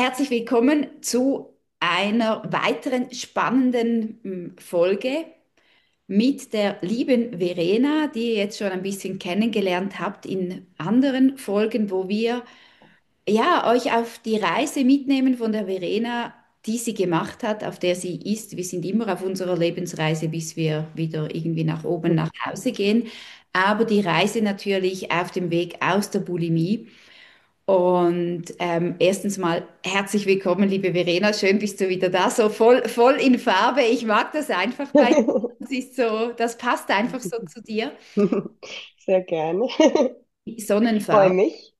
Herzlich willkommen zu einer weiteren spannenden Folge mit der lieben Verena, die ihr jetzt schon ein bisschen kennengelernt habt in anderen Folgen, wo wir ja euch auf die Reise mitnehmen von der Verena, die sie gemacht hat, auf der sie ist. Wir sind immer auf unserer Lebensreise, bis wir wieder irgendwie nach oben nach Hause gehen. Aber die Reise natürlich auf dem Weg aus der Bulimie. Und erstens mal herzlich willkommen, liebe Verena. Schön bist du wieder da, so voll in Farbe. Ich mag das einfach bei dir. Das ist so, das passt einfach so zu dir. Sehr gerne. Die Ich freue Sonnenfarbe. mich.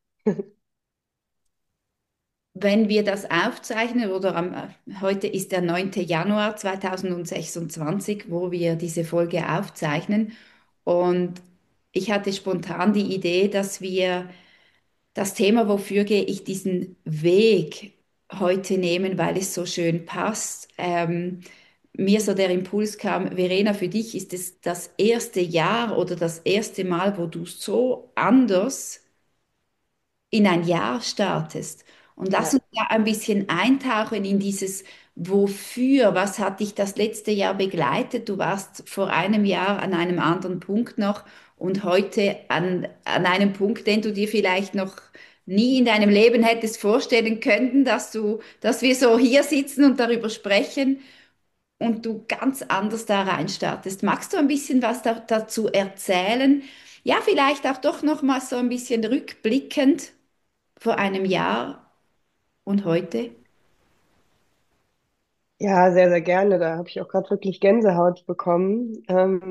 Wenn wir das aufzeichnen, heute ist der 9. Januar 2026, wo wir diese Folge aufzeichnen. Und ich hatte spontan die Idee, dass wir das Thema, wofür gehe ich diesen Weg heute nehmen, weil es so schön passt. Mir so der Impuls kam, Verena, für dich ist es das erste Jahr oder das erste Mal, wo du so anders in ein Jahr startest. Und lass Ja, uns da ein bisschen eintauchen in dieses Wofür, was hat dich das letzte Jahr begleitet? Du warst vor einem Jahr an einem anderen Punkt noch und heute an einem Punkt, den du dir vielleicht noch nie in deinem Leben hättest vorstellen können, dass wir so hier sitzen und darüber sprechen und du ganz anders da reinstartest. Magst du ein bisschen was dazu erzählen? Ja, vielleicht auch doch noch mal so ein bisschen rückblickend vor einem Jahr und heute? ja, sehr, sehr gerne. Da habe ich auch gerade wirklich Gänsehaut bekommen.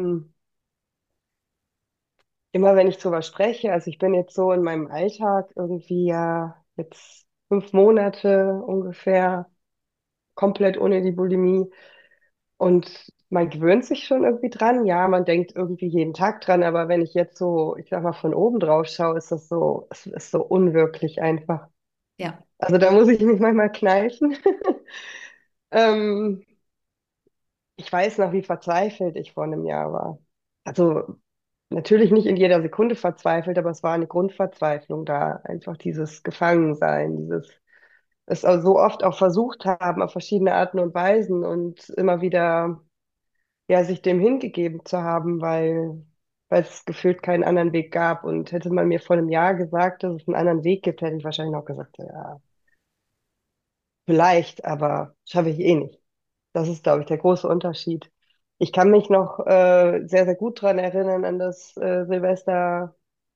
Immer wenn ich drüber spreche, also ich bin jetzt so in meinem Alltag irgendwie ja jetzt 5 Monate ungefähr komplett ohne die Bulimie. Und man gewöhnt sich schon irgendwie dran. Ja, man denkt irgendwie jeden Tag dran, aber wenn ich jetzt so, ich sag mal, von oben drauf schaue, ist das so, es ist so unwirklich einfach. Ja, Also da muss ich mich manchmal kneifen. Ähm, Ich weiß noch, wie verzweifelt ich vor einem Jahr war. Also natürlich nicht in jeder Sekunde verzweifelt, aber es war eine Grundverzweiflung da. Einfach dieses Gefangensein, dieses es auch so oft auch versucht haben auf verschiedene Arten und Weisen und immer wieder ja sich dem hingegeben zu haben, weil es gefühlt keinen anderen Weg gab. Und hätte man mir vor einem Jahr gesagt, dass es einen anderen Weg gibt, hätte ich wahrscheinlich noch gesagt, ja, vielleicht, aber schaffe ich eh nicht. Das ist, glaube ich, der große Unterschied. Ich kann mich noch sehr, sehr gut dran erinnern an das Silvester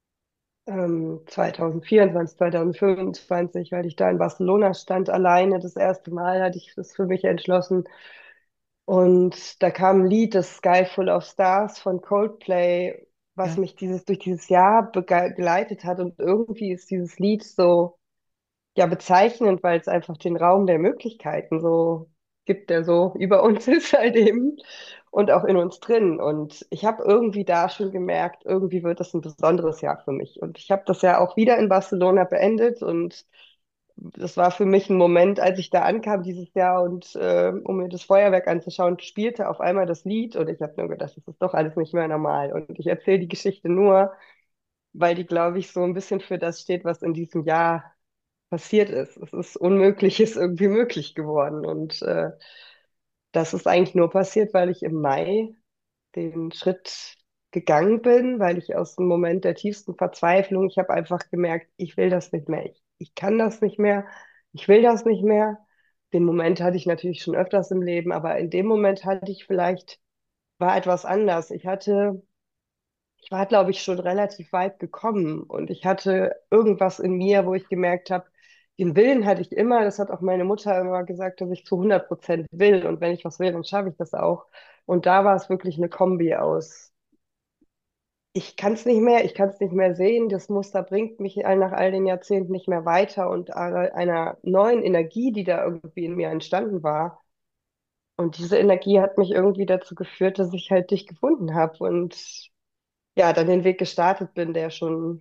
2024, 2025, weil ich da in Barcelona stand, alleine. Das erste Mal hatte ich das für mich entschlossen. Und da kam ein Lied, das Sky Full of Stars von Coldplay, was ja, mich durch dieses Jahr begleitet hat. Und irgendwie ist dieses Lied so ja bezeichnend, weil es einfach den Raum der Möglichkeiten so gibt, der so über uns ist halt eben und auch in uns drin. Und ich habe irgendwie da schon gemerkt, irgendwie wird das ein besonderes Jahr für mich. Und ich habe das ja auch wieder in Barcelona beendet und das war für mich ein Moment, als ich da ankam dieses Jahr und um mir das Feuerwerk anzuschauen, spielte auf einmal das Lied und ich habe nur gedacht, das ist doch alles nicht mehr normal. Und ich erzähle die Geschichte nur, weil die, glaube ich, so ein bisschen für das steht, was in diesem Jahr passiert ist. Es ist Unmögliches irgendwie möglich geworden. Und das ist eigentlich nur passiert, weil ich im Mai den Schritt gegangen bin, weil ich aus dem Moment der tiefsten Verzweiflung, ich habe einfach gemerkt, ich will das nicht mehr. Ich kann das nicht mehr. Ich will das nicht mehr. Den Moment hatte ich natürlich schon öfters im Leben, aber in dem Moment hatte ich vielleicht, war etwas anders. Ich war, glaube ich, schon relativ weit gekommen und ich hatte irgendwas in mir, wo ich gemerkt habe, den Willen hatte ich immer. Das hat auch meine Mutter immer gesagt, dass ich zu 100% will und wenn ich was will, dann schaffe ich das auch. Und da war es wirklich eine Kombi aus. Ich kann es nicht mehr, ich kann es nicht mehr sehen. Das Muster bringt mich nach all den Jahrzehnten nicht mehr weiter und einer neuen Energie, die da irgendwie in mir entstanden war. Und diese Energie hat mich irgendwie dazu geführt, dass ich halt dich gefunden habe und ja, dann den Weg gestartet bin, der schon,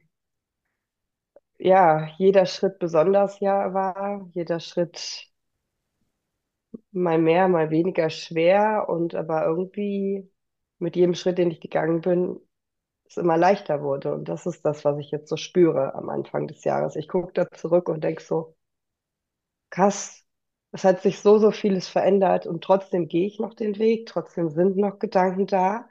ja, jeder Schritt besonders ja war, jeder Schritt mal mehr, mal weniger schwer und aber irgendwie mit jedem Schritt, den ich gegangen bin, es immer leichter wurde. Und das ist das, was ich jetzt so spüre am Anfang des Jahres. Ich gucke da zurück und denke so, krass, es hat sich so, so vieles verändert und trotzdem gehe ich noch den Weg, trotzdem sind noch Gedanken da.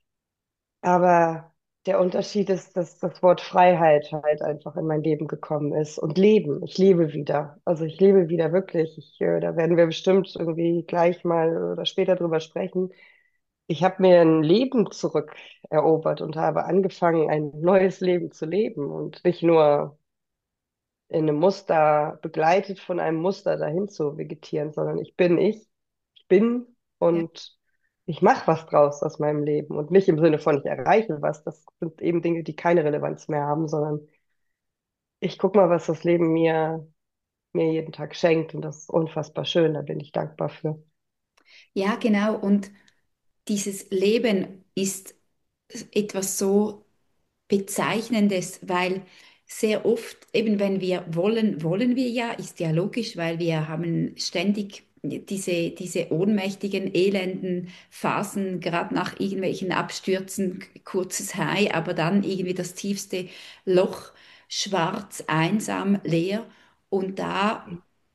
Aber der Unterschied ist, dass das Wort Freiheit halt einfach in mein Leben gekommen ist und Leben. Ich lebe wieder. Also ich lebe wieder wirklich. Da werden wir bestimmt irgendwie gleich mal oder später drüber sprechen. Ich habe mir ein Leben zurückerobert und habe angefangen, ein neues Leben zu leben und nicht nur in einem Muster, begleitet von einem Muster dahin zu vegetieren, sondern ich bin Ja. und ich mache was draus aus meinem Leben und nicht im Sinne von ich erreiche was, das sind eben Dinge, die keine Relevanz mehr haben, sondern ich guck mal, was das Leben mir jeden Tag schenkt und das ist unfassbar schön, da bin ich dankbar für. Ja, genau. Und dieses Leben ist etwas so Bezeichnendes, weil sehr oft, eben wenn wir wollen, wollen wir ja, ist ja logisch, weil wir haben ständig diese ohnmächtigen, elenden Phasen, gerade nach irgendwelchen Abstürzen, kurzes High, aber dann irgendwie das tiefste Loch, schwarz, einsam, leer und da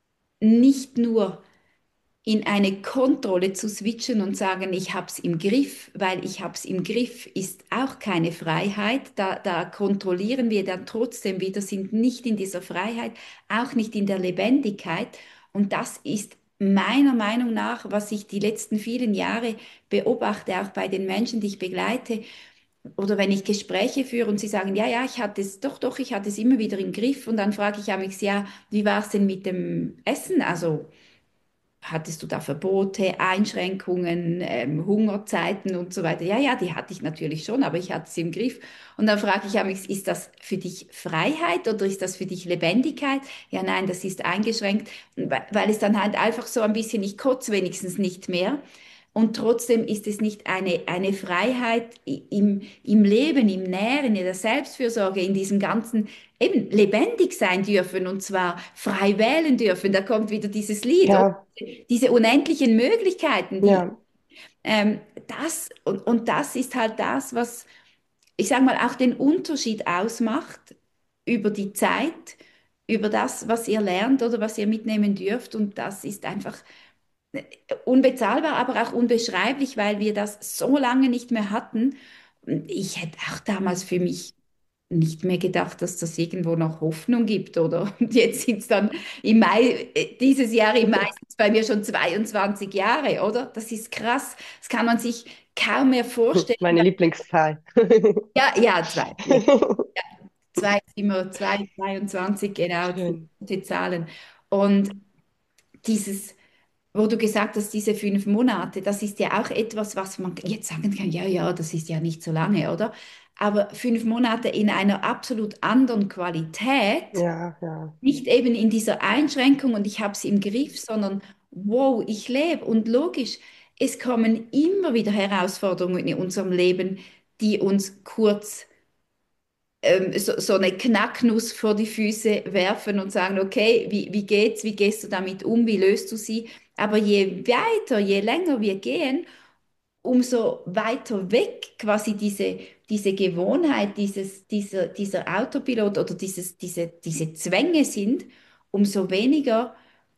nicht nur in eine Kontrolle zu switchen und sagen, ich habe es im Griff, weil ich habe es im Griff, ist auch keine Freiheit. Da kontrollieren wir dann trotzdem wieder, sind nicht in dieser Freiheit, auch nicht in der Lebendigkeit. Und das ist meiner Meinung nach, was ich die letzten vielen Jahre beobachte, auch bei den Menschen, die ich begleite, oder wenn ich Gespräche führe und sie sagen, ja, ja, ich hatte es, doch, doch, ich hatte es immer wieder im Griff. Und dann frage ich mich, ja, wie war es denn mit dem Essen? Also, hattest du da Verbote, Einschränkungen, Hungerzeiten und so weiter? Ja, ja, die hatte ich natürlich schon, aber ich hatte sie im Griff. Und dann frage ich mich, ist das für dich Freiheit oder ist das für dich Lebendigkeit? Ja, nein, das ist eingeschränkt, weil es dann halt einfach so ein bisschen, ich kotze wenigstens nicht mehr. Und trotzdem ist es nicht eine Freiheit im Leben, im Nähren, in der Selbstfürsorge, in diesem ganzen, eben lebendig sein dürfen und zwar frei wählen dürfen. Da kommt wieder dieses Lied, oder? Ja, Diese unendlichen Möglichkeiten, ja, und das ist halt das, was, ich sage mal, auch den Unterschied ausmacht über die Zeit, über das, was ihr lernt oder was ihr mitnehmen dürft. Und das ist einfach unbezahlbar, aber auch unbeschreiblich, weil wir das so lange nicht mehr hatten. Ich hätte auch damals für mich nicht mehr gedacht, dass das irgendwo noch Hoffnung gibt, oder? Und jetzt sind es dann im Mai, dieses Jahr im Mai sind es bei mir schon 22 Jahre, oder? Das ist krass. Das kann man sich kaum mehr vorstellen. meine Lieblingszahl. Ja, ja, zwei, immer 22, genau, das sind Schön. gute Zahlen. Und dieses, wo du gesagt hast, diese 5 Monate, das ist ja auch etwas, was man jetzt sagen kann, ja, ja, das ist ja nicht so lange, oder? Aber 5 Monate in einer absolut anderen Qualität, Ja, ja. nicht eben in dieser Einschränkung und ich habe es im Griff, sondern wow, ich lebe. Und logisch, es kommen immer wieder Herausforderungen in unserem Leben, die uns kurz so eine Knacknuss vor die Füße werfen und sagen, okay, wie geht's, wie gehst du damit um, wie löst du sie? Aber je weiter, je länger wir gehen, umso weiter weg quasi diese Gewohnheit, dieser Autopilot oder diese Zwänge sind, umso weniger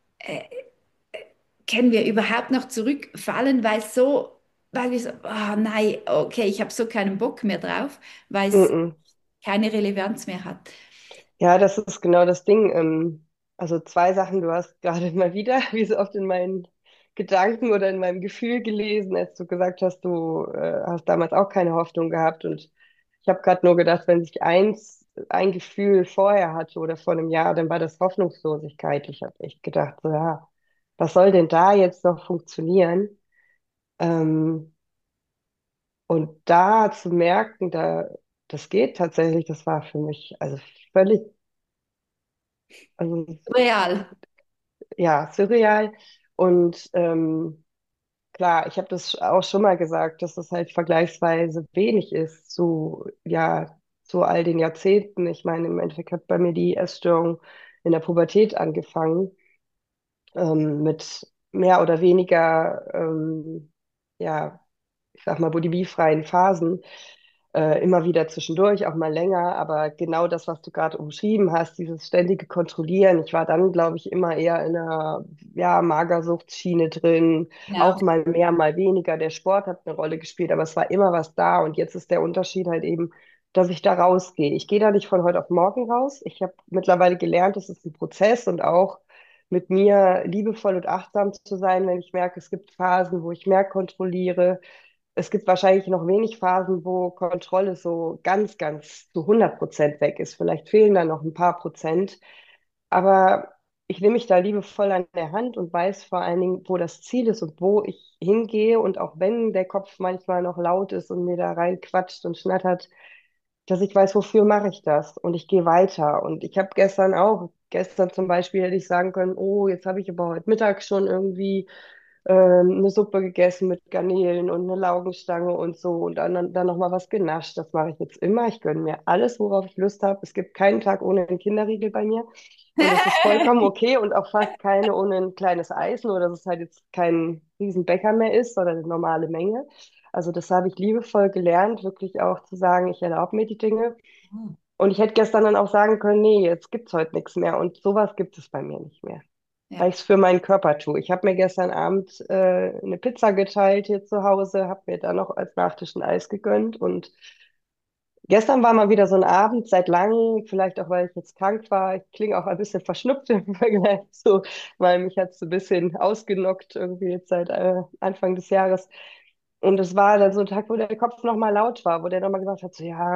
können wir überhaupt noch zurückfallen, weil wir so, ah nein, okay, ich habe so keinen Bock mehr drauf, weil es Mm-mm. keine Relevanz mehr hat. Ja, das ist genau das Ding. Also zwei Sachen, du hast gerade mal wieder, wie so oft in meinen Gedanken oder in meinem Gefühl gelesen, als du gesagt hast, du hast damals auch keine Hoffnung gehabt. Und ich habe gerade nur gedacht, wenn sich ein Gefühl vorher hatte oder vor einem Jahr, dann war das Hoffnungslosigkeit. Ich habe echt gedacht, so, ja, was soll denn da jetzt noch funktionieren? Ähm, und da zu merken, das geht tatsächlich, das war für mich also völlig, also Real. ja, surreal. Und klar, ich habe das auch schon mal gesagt, dass es halt vergleichsweise wenig ist zu all den Jahrzehnten. Ich meine, im Endeffekt hat bei mir die Essstörung in der Pubertät angefangen, mit mehr oder weniger, ja, ich sag mal, bulimiefreien Phasen. immer wieder zwischendurch, auch mal länger, aber genau das, was du gerade umschrieben hast, dieses ständige Kontrollieren. Ich war dann, glaube ich, immer eher in einer, ja, Magersuchtsschiene drin, Genau. auch mal mehr, mal weniger. Der Sport hat eine Rolle gespielt, aber es war immer was da. Und jetzt ist der Unterschied halt eben, dass ich da rausgehe. Ich gehe da nicht von heute auf morgen raus. Ich habe mittlerweile gelernt, es ist ein Prozess und auch mit mir liebevoll und achtsam zu sein, wenn ich merke, es gibt Phasen, wo ich mehr kontrolliere. Es gibt wahrscheinlich noch wenig Phasen, wo Kontrolle so ganz, ganz zu 100% weg ist. Vielleicht fehlen da noch ein paar Prozent. Aber ich nehme mich da liebevoll an der Hand und weiß vor allen Dingen, wo das Ziel ist und wo ich hingehe. Und auch wenn der Kopf manchmal noch laut ist und mir da reinquatscht und schnattert, dass ich weiß, wofür mache ich das und ich gehe weiter. Und ich habe gestern zum Beispiel hätte ich sagen können, oh, jetzt habe ich aber heute Mittag schon irgendwie eine Suppe gegessen mit Garnelen und eine Laugenstange und so und dann noch mal was genascht. Das mache ich jetzt immer. Ich gönne mir alles, worauf ich Lust habe. Es gibt keinen Tag ohne einen Kinderriegel bei mir. Und das ist vollkommen okay und auch fast keine ohne ein kleines Eis, nur dass es halt jetzt kein Riesenbecher mehr ist, sondern eine normale Menge. Also das habe ich liebevoll gelernt, wirklich auch zu sagen, ich erlaube mir die Dinge. Und ich hätte gestern dann auch sagen können, nee, jetzt gibt's heute nichts mehr. Und sowas gibt es bei mir nicht mehr, weil Ja. ich es für meinen Körper tue. Ich habe mir gestern Abend eine Pizza geteilt hier zu Hause, habe mir dann noch als Nachtisch ein Eis gegönnt. Und gestern war mal wieder so ein Abend seit langem, vielleicht auch, weil ich jetzt krank war. Ich klinge auch ein bisschen verschnupft im Vergleich zu, weil mich hat es ein bisschen ausgenockt irgendwie jetzt seit Anfang des Jahres. Und es war dann so ein Tag, wo der Kopf nochmal laut war, wo der nochmal gesagt hat, so, ja,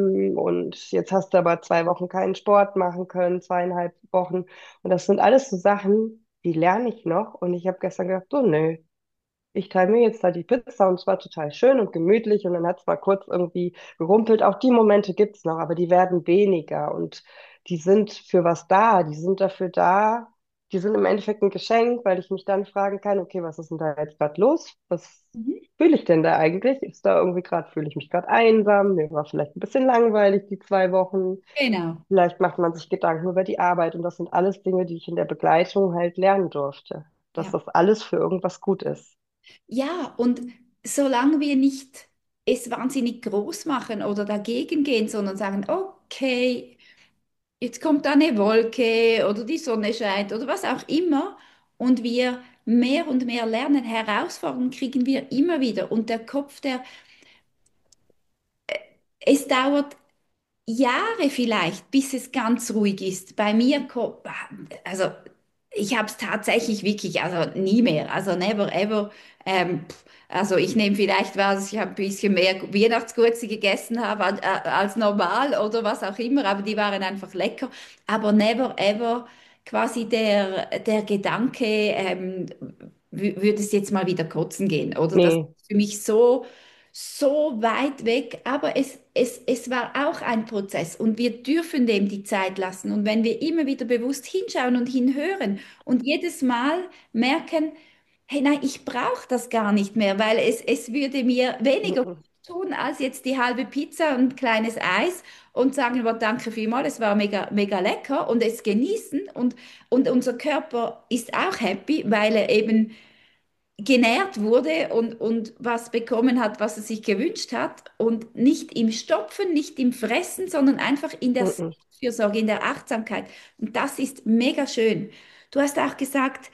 und jetzt hast du aber 2 Wochen keinen Sport machen können, 2,5 Wochen. Und das sind alles so Sachen, die lerne ich noch. Und ich habe gestern gedacht, so, nö, ich teile mir jetzt da die Pizza und es war total schön und gemütlich und dann hat es mal kurz irgendwie gerumpelt. Auch die Momente gibt es noch, aber die werden weniger und die sind für was da, die sind dafür da. Die sind im Endeffekt ein Geschenk, weil ich mich dann fragen kann, okay, was ist denn da jetzt gerade los? Was Mhm. fühle ich denn da eigentlich? Ist da irgendwie gerade, fühle ich mich gerade einsam? Mir war vielleicht ein bisschen langweilig die 2 Wochen. Genau. Vielleicht macht man sich Gedanken über die Arbeit und das sind alles Dinge, die ich in der Begleitung halt lernen durfte, dass Ja. das alles für irgendwas gut ist. Ja, und solange wir nicht es wahnsinnig groß machen oder dagegen gehen, sondern sagen, okay, jetzt kommt da eine Wolke oder die Sonne scheint oder was auch immer und wir mehr und mehr lernen, Herausforderungen kriegen wir immer wieder und der Kopf, es dauert Jahre vielleicht, bis es ganz ruhig ist. Bei mir, also ich habe es tatsächlich wirklich, also nie mehr, also never ever. Also ich nehme vielleicht was, ich habe ein bisschen mehr Weihnachtsgurke gegessen habe als normal oder was auch immer, aber die waren einfach lecker. Aber never ever quasi der Gedanke, würde es jetzt mal wieder kotzen gehen, oder? Das Nee. ist für mich so weit weg, aber es war auch ein Prozess und wir dürfen dem die Zeit lassen. Und wenn wir immer wieder bewusst hinschauen und hinhören und jedes Mal merken, hey, nein, ich brauche das gar nicht mehr, weil es würde mir weniger gut Mhm. tun als jetzt die halbe Pizza und ein kleines Eis und sagen, oh, danke vielmals, es war mega, mega lecker und es genießen und unser Körper ist auch happy, weil er eben genährt wurde und was bekommen hat, was er sich gewünscht hat und nicht im Stopfen, nicht im Fressen, sondern einfach in der Mhm. Selbstfürsorge, in der Achtsamkeit. Und das ist mega schön. Du hast auch gesagt,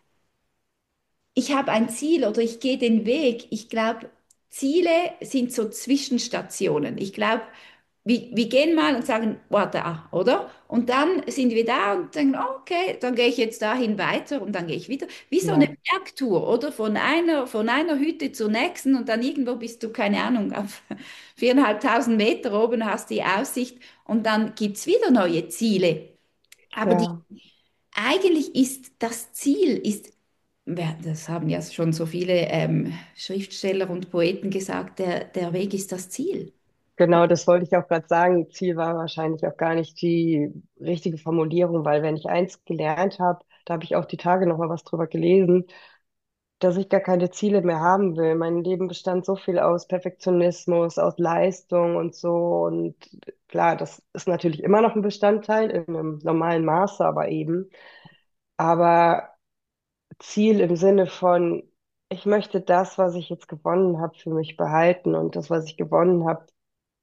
ich habe ein Ziel oder ich gehe den Weg. Ich glaube, Ziele sind so Zwischenstationen. Ich glaube, wir gehen mal und sagen, wow, da, oder? Und dann sind wir da und denken, okay, dann gehe ich jetzt dahin weiter und dann gehe ich wieder. Wie so eine Ja, Bergtour, oder? Von einer Hütte zur nächsten und dann irgendwo bist du, keine Ahnung, auf 4.500 Meter oben, hast die Aussicht und dann gibt es wieder neue Ziele. Aber ja, eigentlich ist das Ziel, ja, das haben ja schon so viele Schriftsteller und Poeten gesagt, der Weg ist das Ziel. genau, das wollte ich auch gerade sagen. Ziel war wahrscheinlich auch gar nicht die richtige Formulierung, weil wenn ich eins gelernt habe, da habe ich auch die Tage noch mal was drüber gelesen, dass ich gar keine Ziele mehr haben will. Mein Leben bestand so viel aus Perfektionismus, aus Leistung und so. Und klar, das ist natürlich immer noch ein Bestandteil in einem normalen Maße, aber eben. Aber Ziel im Sinne von, ich möchte das, was ich jetzt gewonnen habe, für mich behalten und das, was ich gewonnen habe,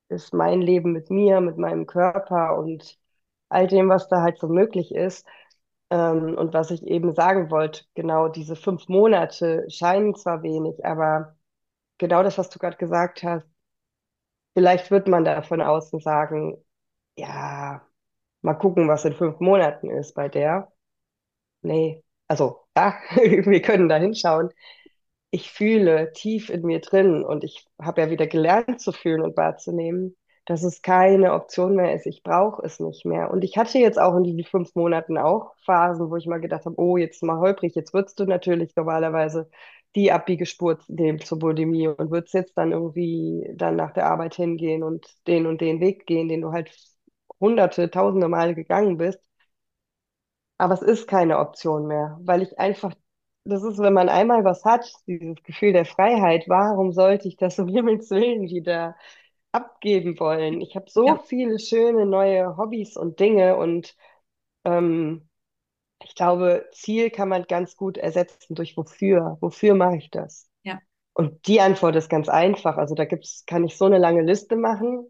ist mein Leben mit mir, mit meinem Körper und all dem, was da halt so möglich ist. Und was ich eben sagen wollte, genau diese 5 Monate scheinen zwar wenig, aber genau das, was du gerade gesagt hast, vielleicht wird man da von außen sagen, ja, mal gucken, was in 5 Monaten ist bei der. Nee, also ja, wir können da hinschauen. Ich fühle tief in mir drin und ich habe ja wieder gelernt zu fühlen und wahrzunehmen, dass es keine Option mehr ist. Ich brauche es nicht mehr. Und ich hatte jetzt auch in diesen 5 Monaten auch Phasen, wo ich mal gedacht habe, oh, jetzt mal holprig, jetzt würdest du natürlich normalerweise die Abbiegespur nehmen zur Bulimie und würdest jetzt dann irgendwie dann nach der Arbeit hingehen und den Weg gehen, den du halt hunderte, tausende Male gegangen bist. Aber es ist keine Option mehr, weil ich einfach, das ist, wenn man einmal was hat, dieses Gefühl der Freiheit, warum sollte ich das um Himmels Willen wieder abgeben wollen? Ich habe so Ja, viele schöne neue Hobbys und Dinge und ähm, ich glaube, Ziel kann man ganz gut ersetzen durch wofür. Wofür mache ich das? ja, Und die Antwort ist ganz einfach. Also da kann ich so eine lange Liste machen.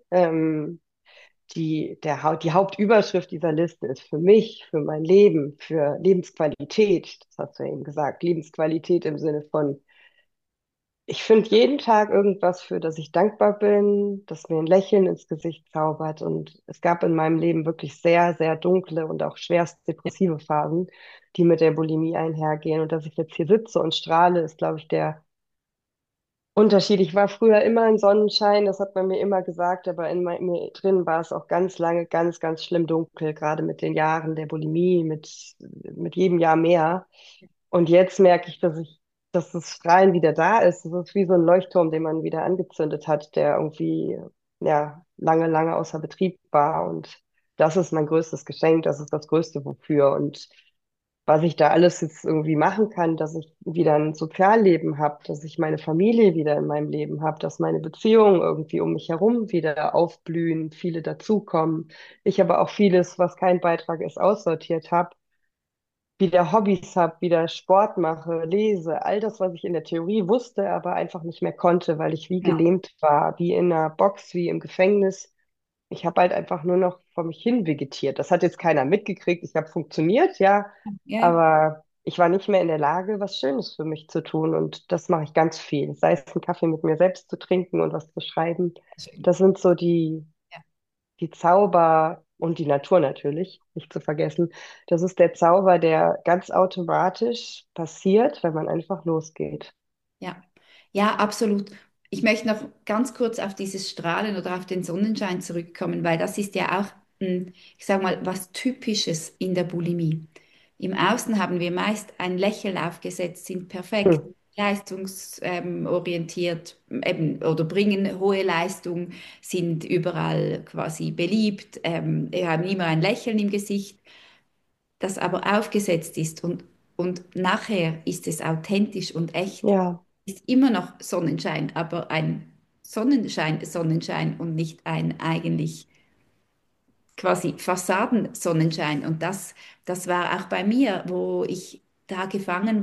Die Hauptüberschrift dieser Liste ist für mich, für mein Leben, für Lebensqualität. Das hast du ja eben gesagt. Lebensqualität im Sinne von, ich finde jeden Tag irgendwas, für das ich dankbar bin, das mir ein Lächeln ins Gesicht zaubert. Und es gab in meinem Leben wirklich sehr, sehr dunkle und auch schwerst depressive Phasen, die mit der Bulimie einhergehen. Und dass ich jetzt hier sitze und strahle, ist, glaube ich, der Unterschied. Ich war früher immer ein Sonnenschein, das hat man mir immer gesagt, aber mir drin war es auch ganz lange ganz, ganz schlimm dunkel, gerade mit den Jahren der Bulimie, mit jedem Jahr mehr. Und jetzt merke ich, dass das Strahlen wieder da ist. Es ist wie so ein Leuchtturm, den man wieder angezündet hat, der irgendwie, ja, lange, lange außer Betrieb war. Und das ist mein größtes Geschenk, das ist das Größte wofür. Und was ich da alles jetzt irgendwie machen kann, dass ich wieder ein Sozialleben habe, dass ich meine Familie wieder in meinem Leben habe, dass meine Beziehungen irgendwie um mich herum wieder aufblühen, viele dazukommen. Ich aber auch vieles, was kein Beitrag ist, aussortiert habe, wieder Hobbys habe, wieder Sport mache, lese, all das, was ich in der Theorie wusste, aber einfach nicht mehr konnte, weil ich wie ja, gelähmt war, wie in einer Box, wie im Gefängnis. Ich habe halt einfach nur noch vor mich hin vegetiert. Das hat jetzt keiner mitgekriegt. Ich habe funktioniert, ja, ja, aber ich war nicht mehr in der Lage, was Schönes für mich zu tun. Und das mache ich ganz viel. Sei es einen Kaffee mit mir selbst zu trinken und was zu schreiben. schön. Das sind so Ja, die Zauber und die Natur natürlich, nicht zu vergessen. Das ist der Zauber, der ganz automatisch passiert, wenn man einfach losgeht. ja, ja, absolut. Ich möchte noch ganz kurz auf dieses Strahlen oder auf den Sonnenschein zurückkommen, weil das ist ja auch, ich sage mal, was Typisches in der Bulimie. Im Außen haben wir meist ein Lächeln aufgesetzt, sind perfekt, Hm. leistungsorientiert eben, oder bringen hohe Leistung, sind überall quasi beliebt, wir haben immer ein Lächeln im Gesicht, das aber aufgesetzt ist und nachher ist es authentisch und echt, Ja, ist immer noch Sonnenschein, aber ein Sonnenschein und nicht ein eigentlich quasi Fassaden-Sonnenschein. Und das war auch bei mir, wo ich da gefangen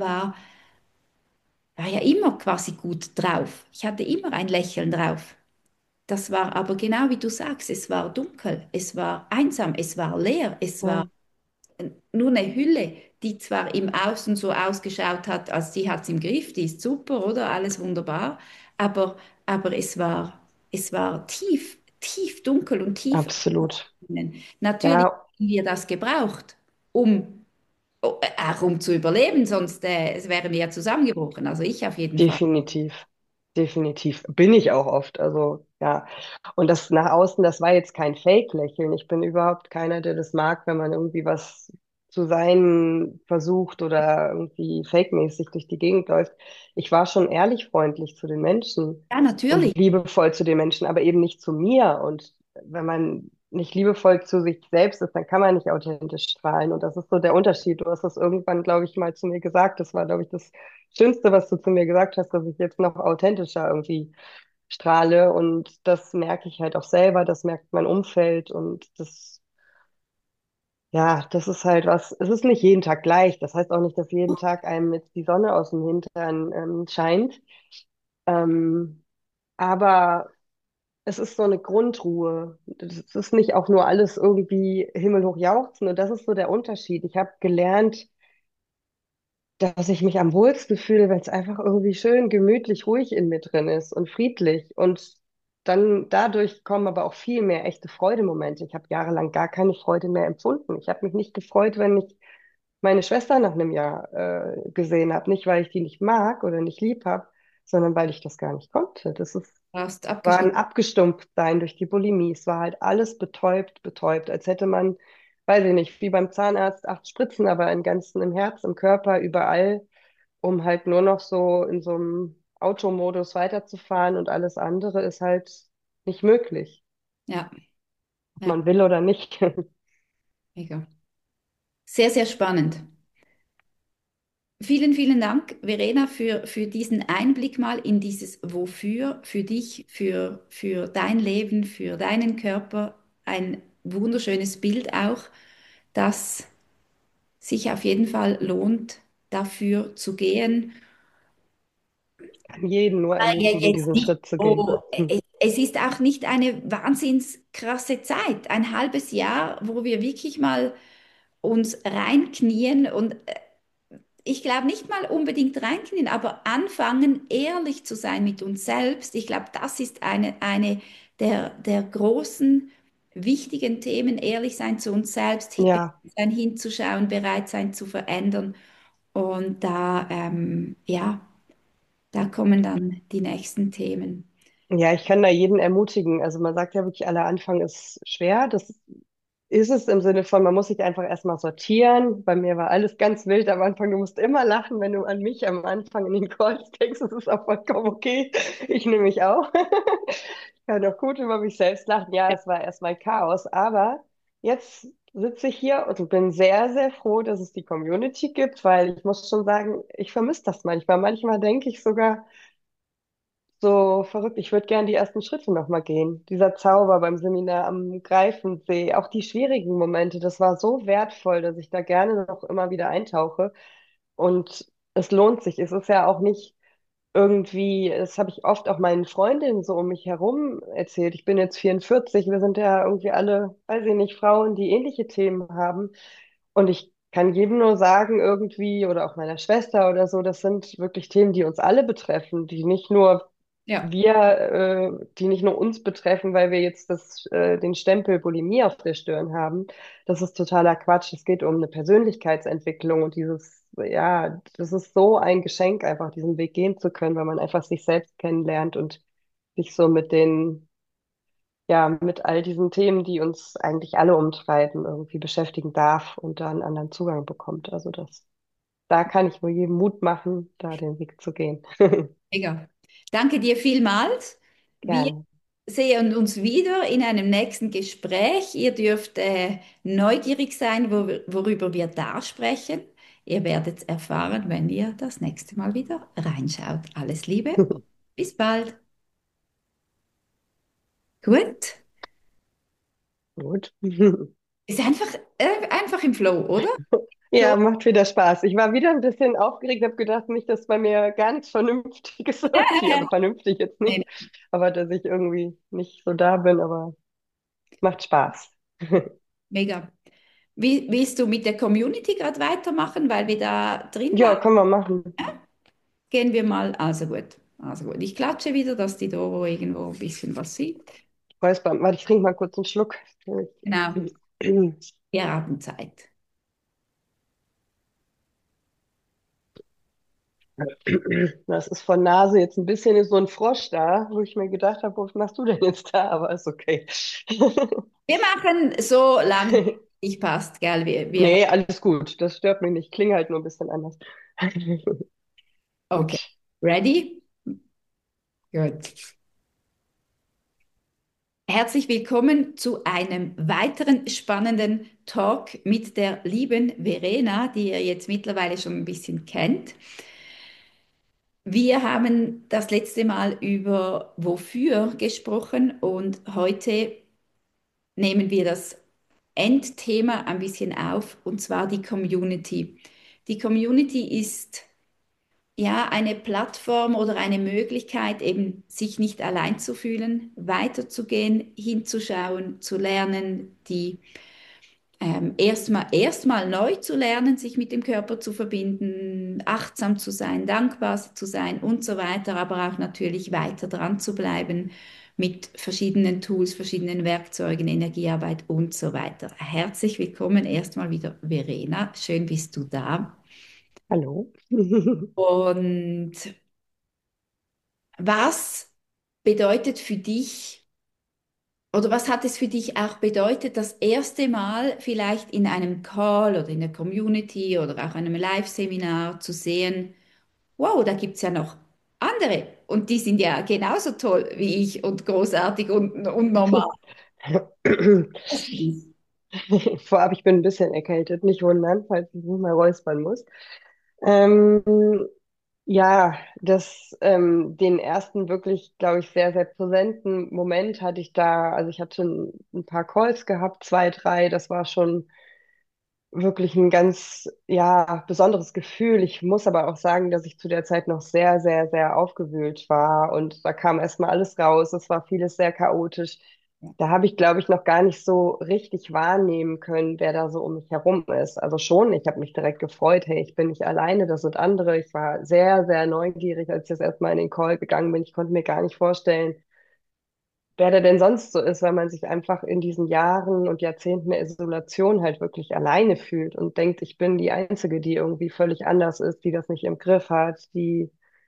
war ja immer quasi gut drauf. Ich hatte immer ein Lächeln drauf. Das war aber genau wie du sagst, es war dunkel, es war einsam, es war leer, es war ja, nur eine Hülle, die zwar im Außen so ausgeschaut hat, als die hat es im Griff, die ist super, oder? Alles wunderbar, aber, aber es war tief, tief dunkel und tief. absolut. Natürlich Ja, haben wir das gebraucht, um auch um zu überleben, sonst es wären wir ja zusammengebrochen. Also ich auf jeden Fall. definitiv. Definitiv. Bin ich auch oft. Also, ja. Und das nach außen, das war jetzt kein Fake-Lächeln. Ich bin überhaupt keiner, der das mag, wenn man irgendwie was zu sein versucht oder irgendwie fake-mäßig durch die Gegend läuft. Ich war schon ehrlich freundlich zu den Menschen Ja, natürlich. und liebevoll zu den Menschen, aber eben nicht zu mir. Und wenn man nicht liebevoll zu sich selbst ist, dann kann man nicht authentisch strahlen. Und das ist so der Unterschied. Du hast das irgendwann, glaube ich, mal zu mir gesagt. Das war, glaube ich, das Schönste, was du zu mir gesagt hast, dass ich jetzt noch authentischer irgendwie strahle. Und das merke ich halt auch selber, das merkt mein Umfeld. Und das, ja, das ist halt was, es ist nicht jeden Tag gleich. Das heißt auch nicht, dass jeden Tag einem jetzt die Sonne aus dem Hintern scheint. Ähm, aber es ist so eine Grundruhe. Es ist nicht auch nur alles irgendwie himmelhoch jauchzen. Und das ist so der Unterschied. Ich habe gelernt, dass ich mich am wohlsten fühle, wenn es einfach irgendwie schön, gemütlich, ruhig in mir drin ist und friedlich. Und dann dadurch kommen aber auch viel mehr echte Freudemomente. Ich habe jahrelang gar keine Freude mehr empfunden. Ich habe mich nicht gefreut, wenn ich meine Schwester nach einem Jahr gesehen habe. Nicht, weil ich die nicht mag oder nicht lieb habe, sondern weil ich das gar nicht konnte. Warst War abgeschlossen. ein Abgestumpftsein durch die Bulimie. Es war halt alles betäubt, betäubt, als hätte man, weiß ich nicht, wie beim Zahnarzt 8 Spritzen, aber im Herz, im Körper, überall, um halt nur noch so in so einem Automodus weiterzufahren und alles andere ist halt nicht möglich, Ja, ob ja, man will oder nicht. mega. Sehr, sehr spannend. Vielen, vielen Dank, Verena, für diesen Einblick mal in dieses Wofür für dich, für dein Leben, für deinen Körper. Ein wunderschönes Bild auch, das sich auf jeden Fall lohnt, dafür zu gehen. Kann jeden nur Ja, ermutigen, jetzt diesen nicht Schritt zu gehen. so, es ist auch nicht eine wahnsinns krasse Zeit, ein halbes Jahr, wo wir wirklich mal uns reinknien und ich glaube nicht mal unbedingt reinknien, aber anfangen, ehrlich zu sein mit uns selbst. Ich glaube, das ist eine der großen, wichtigen Themen, ehrlich sein zu uns selbst, Ja, sein hinzuschauen, bereit sein zu verändern. Und da, ja, da kommen dann die nächsten Themen. ja, ich kann da jeden ermutigen. Also man sagt ja wirklich, aller Anfang ist schwer. Das ist es im Sinne von, man muss sich einfach erstmal sortieren. Bei mir war alles ganz wild am Anfang. Du musst immer lachen, wenn du an mich am Anfang in den Calls denkst. Das ist auch vollkommen okay. Ich nehme mich auch. Ich kann auch gut über mich selbst lachen. Ja, es war erstmal Chaos. Aber jetzt sitze ich hier und bin sehr, sehr froh, dass es die Community gibt, weil ich muss schon sagen, ich vermisse das manchmal. Manchmal denke ich sogar, so verrückt. Ich würde gern die ersten Schritte nochmal gehen. Dieser Zauber beim Seminar am Greifensee, auch die schwierigen Momente, das war so wertvoll, dass ich da gerne noch immer wieder eintauche. Und es lohnt sich. Es ist ja auch nicht irgendwie, das habe ich oft auch meinen Freundinnen so um mich herum erzählt. Ich bin jetzt 44, wir sind ja irgendwie alle, weiß ich nicht, Frauen, die ähnliche Themen haben. Und ich kann jedem nur sagen, irgendwie, oder auch meiner Schwester oder so, das sind wirklich Themen, die uns alle betreffen, Ja, die nicht nur uns betreffen, weil wir jetzt den Stempel Bulimie auf der Stirn haben. Das ist totaler Quatsch. Es geht um eine Persönlichkeitsentwicklung und ja, das ist so ein Geschenk, einfach diesen Weg gehen zu können, weil man einfach sich selbst kennenlernt und sich so mit all diesen Themen, die uns eigentlich alle umtreiben, irgendwie beschäftigen darf und da einen anderen Zugang bekommt. Also da kann ich nur jedem Mut machen, da den Weg zu gehen. mega. Danke dir vielmals. Wir Gerne. sehen uns wieder in einem nächsten Gespräch. Ihr dürft neugierig sein, worüber wir da sprechen. Ihr werdet es erfahren, wenn ihr das nächste Mal wieder reinschaut. Alles Liebe und bis bald. Gut. Gut. Ist einfach im Flow, oder? So. Ja, macht wieder Spaß. Ich war wieder ein bisschen aufgeregt, habe gedacht, nicht, dass bei mir gar nichts Vernünftiges irgendwie, also vernünftig jetzt Nee, nicht, nee, aber dass ich irgendwie nicht so da bin, aber macht Spaß. mega. Willst du mit der Community gerade weitermachen, weil wir da drin Ja, waren? können wir machen. Gehen wir mal. Also gut. Also gut. Ich klatsche wieder, dass die Doro irgendwo ein bisschen was sieht. Räuspern. Warte, ich trinke mal kurz einen Schluck. Genau. Wir haben Zeit. Das ist von Nase jetzt ein bisschen so ein Frosch da, wo ich mir gedacht habe, was machst du denn jetzt da? Aber ist okay. Wir machen so lange, wie es nicht passt, gell? Wir, Nee, alles gut. Das stört mich nicht. Klinge halt nur ein bisschen anders. okay. Gut. Ready? Gut. Herzlich willkommen zu einem weiteren spannenden Talk mit der lieben Verena, die ihr jetzt mittlerweile schon ein bisschen kennt. Wir haben das letzte Mal über Wofür gesprochen und heute nehmen wir das Endthema ein bisschen auf, und zwar die Community. Die Community ist ja, eine Plattform oder eine Möglichkeit, eben sich nicht allein zu fühlen, weiterzugehen, hinzuschauen, zu lernen, die erstmal neu zu lernen, sich mit dem Körper zu verbinden, achtsam zu sein, dankbar zu sein und so weiter, aber auch natürlich weiter dran zu bleiben mit verschiedenen Tools, verschiedenen Werkzeugen, Energiearbeit und so weiter. Herzlich willkommen erstmal wieder, Verena. Schön bist du da. Hallo. Und was bedeutet für dich oder was hat es für dich auch bedeutet, das erste Mal vielleicht in einem Call oder in der Community oder auch einem Live-Seminar zu sehen, wow, da gibt es ja noch andere und die sind ja genauso toll wie ich und großartig und normal. Was für dich? Vorab, ich bin ein bisschen erkältet, nicht wundern, falls ich mich mal räuspern muss. Ähm, ja, den ersten wirklich, glaube ich, sehr, sehr präsenten Moment hatte ich da, also ich hatte ein paar Calls gehabt, zwei, drei, das war schon wirklich ein ganz, ja, besonderes Gefühl. Ich muss aber auch sagen, dass ich zu der Zeit noch sehr, sehr, sehr aufgewühlt war und da kam erstmal alles raus. Es war vieles sehr chaotisch. Da habe ich, glaube ich, noch gar nicht so richtig wahrnehmen können, wer da so um mich herum ist. Also schon, ich habe mich direkt gefreut, hey, ich bin nicht alleine, das sind andere. Ich war sehr, sehr neugierig, als ich das erstmal in den Call gegangen bin. Ich konnte mir gar nicht vorstellen, wer der denn sonst so ist, weil man sich einfach in diesen Jahren und Jahrzehnten der Isolation halt wirklich alleine fühlt und denkt, ich bin die Einzige, die irgendwie völlig anders ist, die das nicht im Griff hat, die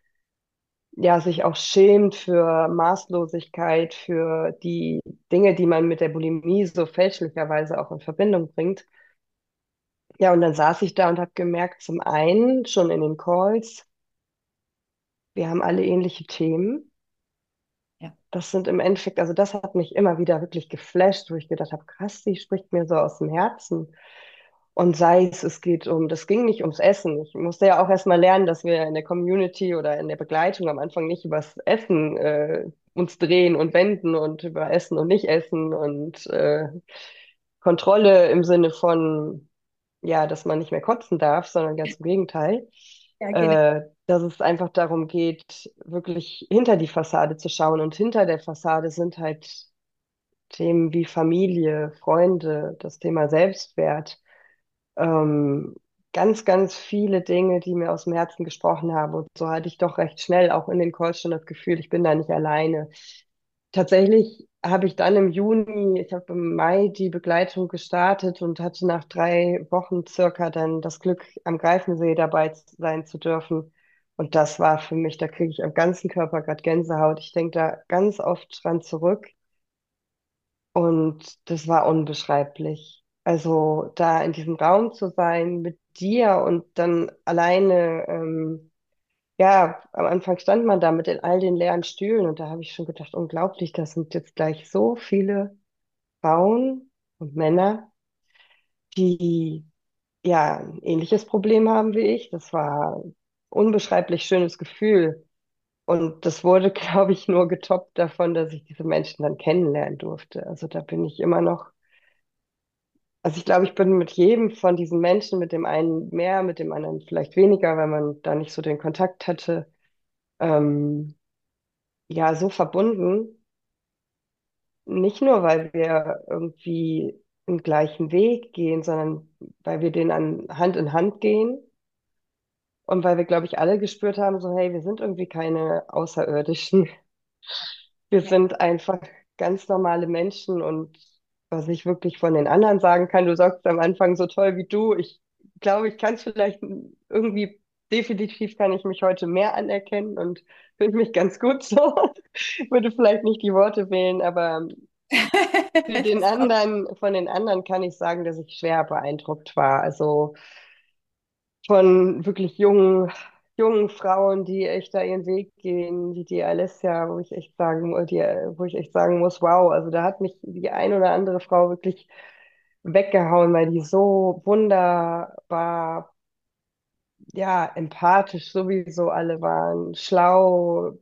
ja sich auch schämt für Maßlosigkeit, für die Dinge, die man mit der Bulimie so fälschlicherweise auch in Verbindung bringt. Ja, und dann saß ich da und habe gemerkt, zum einen schon in den Calls, wir haben alle ähnliche Themen. Ja, Das sind im Endeffekt, also das hat mich immer wieder wirklich geflasht, wo ich gedacht habe, krass, die spricht mir so aus dem Herzen. Und sei es, es geht um, das ging nicht ums Essen. Ich musste ja auch erstmal lernen, dass wir in der Community oder in der Begleitung am Anfang nicht übers Essen uns drehen und wenden und über Essen und nicht Essen und Kontrolle im Sinne von, ja, dass man nicht mehr kotzen darf, sondern ganz im Gegenteil. ja, genau. Dass es einfach darum geht, wirklich hinter die Fassade zu schauen. Und hinter der Fassade sind halt Themen wie Familie, Freunde, das Thema Selbstwert, ähm, ganz, ganz viele Dinge, die mir aus dem Herzen gesprochen haben. Und so hatte ich doch recht schnell auch in den Calls schon das Gefühl, ich bin da nicht alleine. Tatsächlich habe ich dann im Juni, ich habe im Mai die Begleitung gestartet und hatte nach 3 Wochen circa dann das Glück, am Greifensee dabei sein zu dürfen. Und das war für mich, da kriege ich am ganzen Körper gerade Gänsehaut. Ich denke da ganz oft dran zurück und das war unbeschreiblich. Also da in diesem Raum zu sein mit dir und dann alleine, ja, am Anfang stand man da mit in all den leeren Stühlen und da habe ich schon gedacht, unglaublich, das sind jetzt gleich so viele Frauen und Männer, die ja ein ähnliches Problem haben wie ich. Das war ein unbeschreiblich schönes Gefühl. Und das wurde, glaube ich, nur getoppt davon, dass ich diese Menschen dann kennenlernen durfte. Also da bin ich immer noch, also ich glaube, ich bin mit jedem von diesen Menschen, mit dem einen mehr, mit dem anderen vielleicht weniger, weil man da nicht so den Kontakt hatte, ähm, ja, so verbunden. Nicht nur, weil wir irgendwie den gleichen Weg gehen, sondern weil wir den an Hand in Hand gehen und weil wir, glaube ich, alle gespürt haben, so, hey, wir sind irgendwie keine Außerirdischen. Wir Ja. sind einfach ganz normale Menschen und was ich wirklich von den anderen sagen kann, du sagst am Anfang so toll wie du. Ich glaube, ich kann es vielleicht irgendwie, definitiv kann ich mich heute mehr anerkennen und fühle mich ganz gut so. Würde vielleicht nicht die Worte wählen, aber für den anderen, von den anderen kann ich sagen, dass ich schwer beeindruckt war. Also von wirklich jungen Frauen, die echt da ihren Weg gehen, wie die Alessia, wo ich echt sagen muss, wow, also da hat mich die ein oder andere Frau wirklich weggehauen, weil die so wunderbar, ja, empathisch sowieso alle waren, schlau,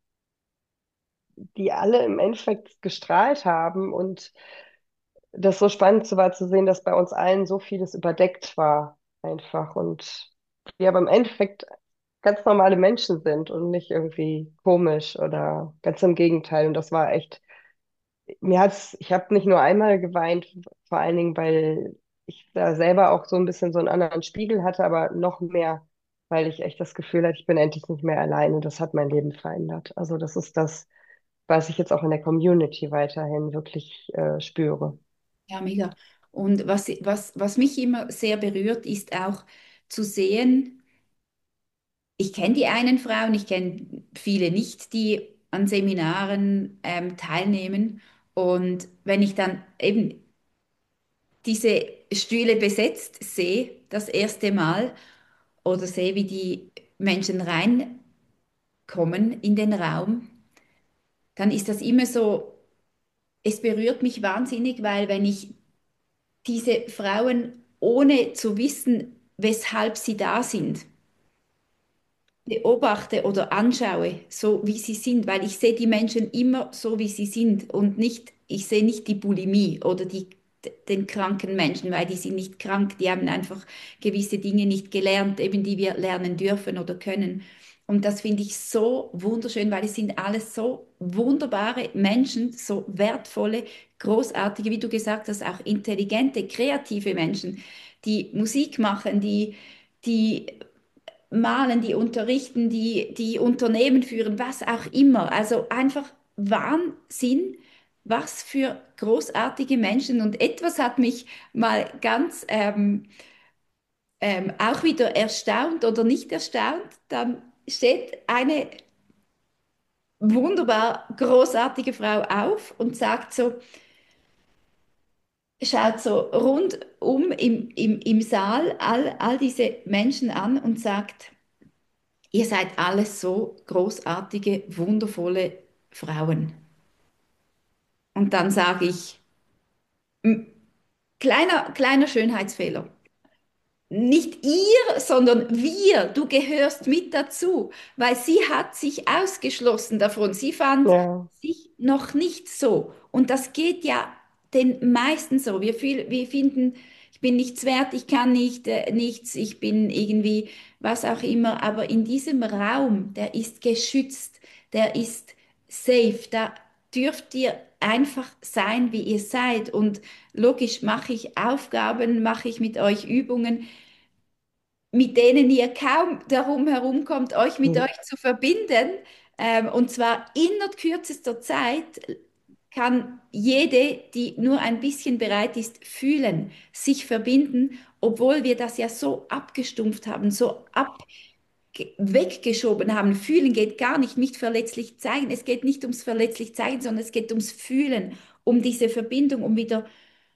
die alle im Endeffekt gestrahlt haben und das so spannend war zu sehen, dass bei uns allen so vieles überdeckt war einfach und wir aber im Endeffekt ganz normale Menschen sind und nicht irgendwie komisch oder ganz im Gegenteil. Und das war echt, ich habe nicht nur einmal geweint, vor allen Dingen, weil ich da selber auch so ein bisschen so einen anderen Spiegel hatte, aber noch mehr, weil ich echt das Gefühl hatte, ich bin endlich nicht mehr allein und das hat mein Leben verändert. Also das ist das, was ich jetzt auch in der Community weiterhin wirklich spüre. Ja, mega. Und was mich immer sehr berührt, ist auch zu sehen, ich kenne die einen Frauen, ich kenne viele nicht, die an Seminaren teilnehmen. Und wenn ich dann eben diese Stühle besetzt sehe, das erste Mal, oder sehe, wie die Menschen reinkommen in den Raum, dann ist das immer so, es berührt mich wahnsinnig, weil wenn ich diese Frauen, ohne zu wissen, weshalb sie da sind, beobachte oder anschaue, so wie sie sind, weil ich sehe die Menschen immer so, wie sie sind und nicht, ich sehe nicht die Bulimie oder den kranken Menschen, weil die sind nicht krank, die haben einfach gewisse Dinge nicht gelernt, eben die wir lernen dürfen oder können. Und das finde ich so wunderschön, weil es sind alles so wunderbare Menschen, so wertvolle, großartige, wie du gesagt hast, auch intelligente, kreative Menschen, die Musik machen, die malen, die unterrichten, die Unternehmen führen, was auch immer. Also einfach Wahnsinn, was für großartige Menschen. Und etwas hat mich mal ganz auch wieder erstaunt oder nicht erstaunt. Dann steht eine wunderbar großartige Frau auf und sagt so, schaut so rundum im Saal all diese Menschen an und sagt, ihr seid alles so großartige, wundervolle Frauen. Und dann sage ich, "M- kleiner Schönheitsfehler. Nicht ihr, sondern wir. Du gehörst mit dazu, weil sie hat sich ausgeschlossen davon. Sie fand Ja, sich noch nicht so. Und das geht ja den meisten so. Wir finden, ich bin nichts wert, ich kann nichts, ich bin irgendwie was auch immer. Aber in diesem Raum, der ist geschützt, der ist safe, da dürft ihr einfach sein, wie ihr seid. Und logisch mache ich Aufgaben, mache ich mit euch Übungen, mit denen ihr kaum darum herumkommt, euch mit hm, euch zu verbinden. Und zwar innerhalb kürzester Zeit kann jede, die nur ein bisschen bereit ist, fühlen, sich verbinden, obwohl wir das ja so abgestumpft haben, weggeschoben haben. Fühlen geht gar nicht, nicht verletzlich zeigen. Es geht nicht ums verletzlich zeigen, sondern es geht ums Fühlen, um diese Verbindung, um wieder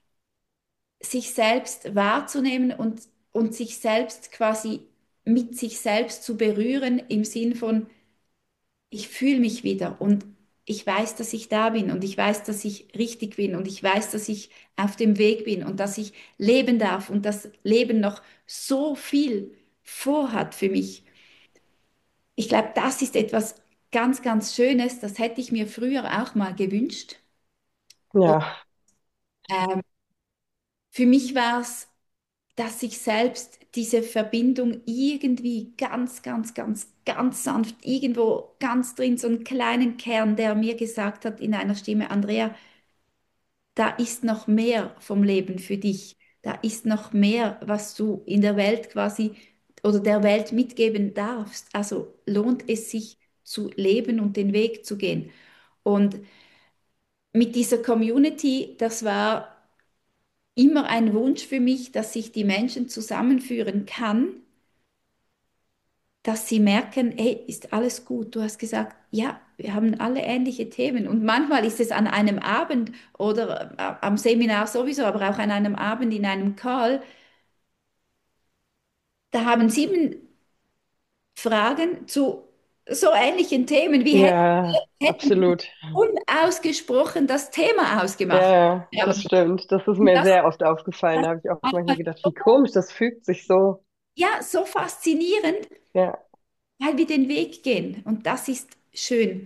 sich selbst wahrzunehmen und sich selbst quasi mit sich selbst zu berühren im Sinn von, ich fühle mich wieder und ich weiß, dass ich da bin und ich weiß, dass ich richtig bin und ich weiß, dass ich auf dem Weg bin und dass ich leben darf und das Leben noch so viel vorhat für mich. Ich glaube, das ist etwas ganz, ganz Schönes. Das hätte ich mir früher auch mal gewünscht. Und ja, ähm, für mich war es, dass ich selbst diese Verbindung irgendwie ganz, ganz, ganz, ganz sanft, irgendwo ganz drin, so einen kleinen Kern, der mir gesagt hat in einer Stimme, Andrea, da ist noch mehr vom Leben für dich. Da ist noch mehr, was du in der Welt quasi oder der Welt mitgeben darfst. Also lohnt es sich zu leben und den Weg zu gehen. Und mit dieser Community, das war immer ein Wunsch für mich, dass ich die Menschen zusammenführen kann, dass sie merken, hey, ist alles gut. Du hast gesagt, ja, wir haben alle ähnliche Themen. Und manchmal ist es an einem Abend oder am Seminar sowieso, aber auch an einem Abend in einem Call, da haben 7 Fragen zu so ähnlichen Themen, wie ja, hätten absolut. unausgesprochen das Thema Ja, ausgemacht. ja, Aber das stimmt. Das ist und mir das sehr oft aufgefallen. das Da habe ich auch ist manchmal manchmal gedacht, wie so, komisch, das fügt sich so. ja, so faszinierend, Ja, weil wir den Weg gehen. Und das ist schön.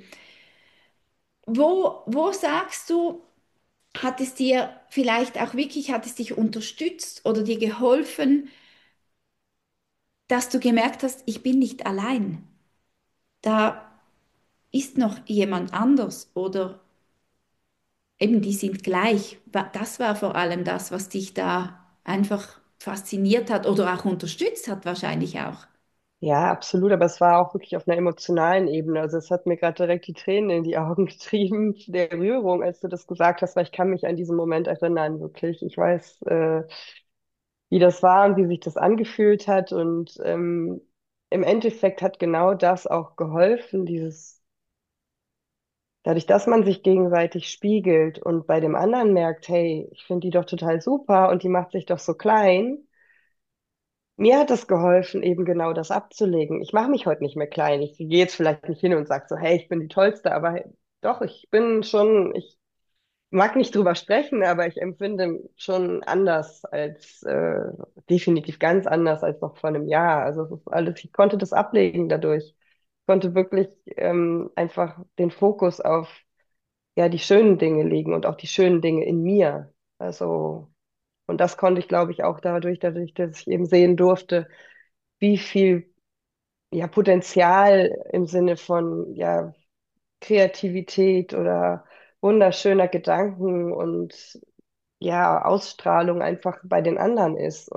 Wo sagst du, hat es dir vielleicht auch wirklich, hat es dich unterstützt oder dir geholfen, dass du gemerkt hast, ich bin nicht allein. Da ist noch jemand anders oder eben die sind gleich. Das war vor allem das, was dich da einfach fasziniert hat oder auch unterstützt hat, wahrscheinlich auch. Ja, absolut, aber es war auch wirklich auf einer emotionalen Ebene. Also es hat mir gerade direkt die Tränen in die Augen getrieben, der Rührung, als du das gesagt hast, weil ich kann mich an diesen Moment erinnern, wirklich. Ich weiß, wie das war und wie sich das angefühlt hat. Und im Endeffekt hat genau das auch geholfen, dadurch, dass man sich gegenseitig spiegelt und bei dem anderen merkt, hey, ich finde die doch total super und die macht sich doch so klein. Mir hat es geholfen, eben genau das abzulegen. Ich mache mich heute nicht mehr klein. Ich gehe jetzt vielleicht nicht hin und sage so, hey, ich bin die Tollste, aber hey, doch, ich bin schon, ich mag nicht drüber sprechen, aber ich empfinde schon anders als, definitiv ganz anders als noch vor einem Jahr. Also es ist alles, ich konnte das ablegen dadurch. Ich konnte wirklich einfach den Fokus auf ja die schönen Dinge legen und auch die schönen Dinge in mir. Also, und das konnte ich, glaube ich, auch dadurch, dass ich eben sehen durfte, wie viel ja Potenzial im Sinne von ja Kreativität oder wunderschöner Gedanken und ja Ausstrahlung einfach bei den anderen ist.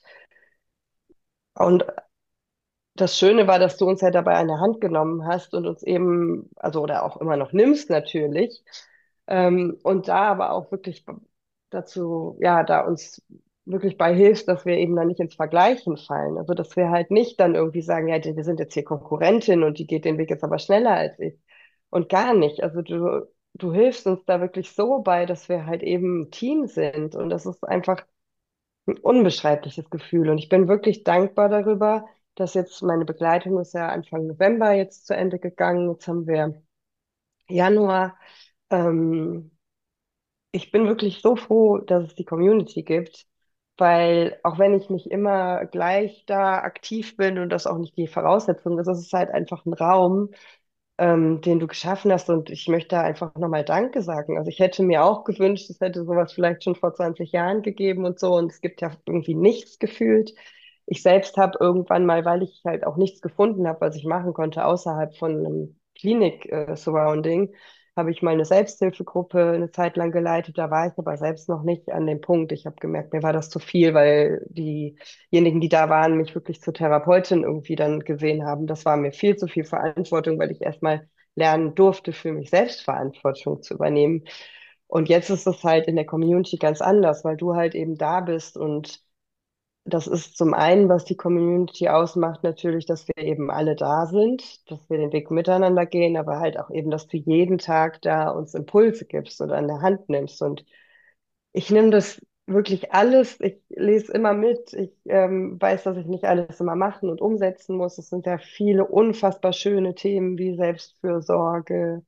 Und das Schöne war, dass du uns ja dabei an der Hand genommen hast und uns eben, also oder auch immer noch nimmst natürlich, und da aber auch wirklich dazu, ja, da uns wirklich bei hilfst, dass wir eben dann nicht ins Vergleichen fallen. Also dass wir halt nicht dann irgendwie sagen, ja, wir sind jetzt hier Konkurrentin und die geht den Weg jetzt aber schneller als ich. Und gar nicht. Also du hilfst uns da wirklich so bei, dass wir halt eben ein Team sind. Und das ist einfach ein unbeschreibliches Gefühl. Und ich bin wirklich dankbar darüber, dass jetzt meine Begleitung ist ja Anfang November jetzt zu Ende gegangen. Jetzt haben wir Januar. Ähm, Ich bin wirklich so froh, dass es die Community gibt, weil auch wenn ich nicht immer gleich da aktiv bin und das auch nicht die Voraussetzung ist, es ist halt einfach ein Raum, den du geschaffen hast. Und ich möchte da einfach nochmal Danke sagen. Also ich hätte mir auch gewünscht, es hätte sowas vielleicht schon vor 20 Jahren gegeben und so. Und es gibt ja irgendwie nichts gefühlt. Ich selbst habe irgendwann mal, weil ich halt auch nichts gefunden habe, was ich machen konnte außerhalb von einem Klinik-Surrounding, habe ich mal eine Selbsthilfegruppe eine Zeit lang geleitet. Da war ich aber selbst noch nicht an dem Punkt. Ich habe gemerkt, mir war das zu viel, weil diejenigen, die da waren, mich wirklich zur Therapeutin irgendwie dann gesehen haben. Das war mir viel zu viel Verantwortung, weil ich erstmal lernen durfte, für mich selbst Verantwortung zu übernehmen. Und jetzt ist es halt in der Community ganz anders, weil du halt eben da bist und das ist zum einen, was die Community ausmacht, natürlich, dass wir eben alle da sind, dass wir den Weg miteinander gehen, aber halt auch eben, dass du jeden Tag da uns Impulse gibst und an der Hand nimmst. Und ich nehme das wirklich alles, ich lese immer mit, ich weiß, dass ich nicht alles immer machen und umsetzen muss. Es sind ja viele unfassbar schöne Themen wie Selbstfürsorge,